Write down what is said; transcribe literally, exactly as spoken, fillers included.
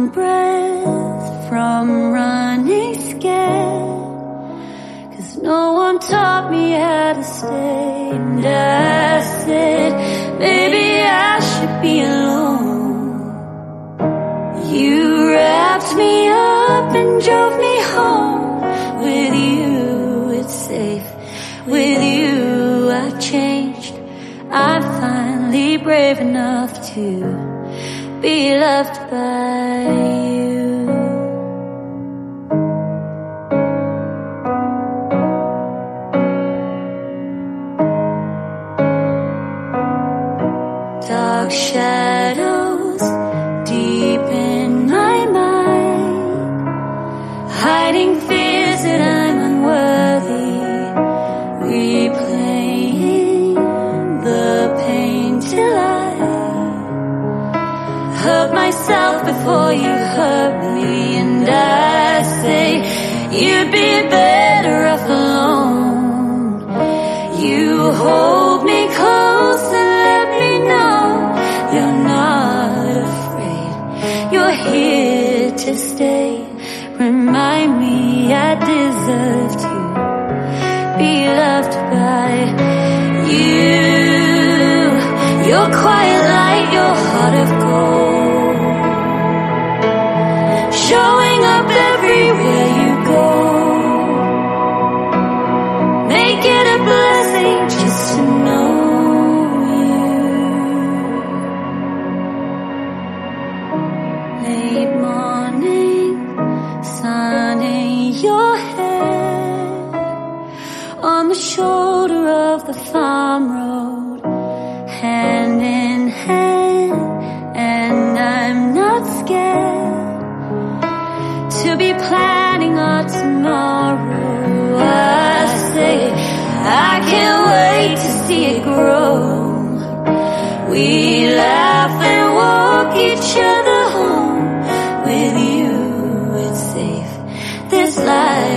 one breath from running scared, 'cause no one taught me how to stay. And I said, maybe I should be alone. You wrapped me up and drove me home. With you it's safe, with you I changed. I'm finally brave enough to be loved by you. Dark shadows deep in my mind, hiding fears that I'm unworthy, replaying the pain till I hurt myself before you hurt me. And I say, you'd be better off alone. You hold me close and let me know you're not afraid. You're here to stay. Remind me I deserve to be loved by you. Your quiet light, your heart of gold, showing up everywhere you go. Make it a blessing just to know you. Late morning, sun in your hair, on the shoulder of the farm road, hand in hand, and I'm not scared to be planning our tomorrow. I say, I can't wait to see it grow. We laugh and walk each other home. With you it's safe, this life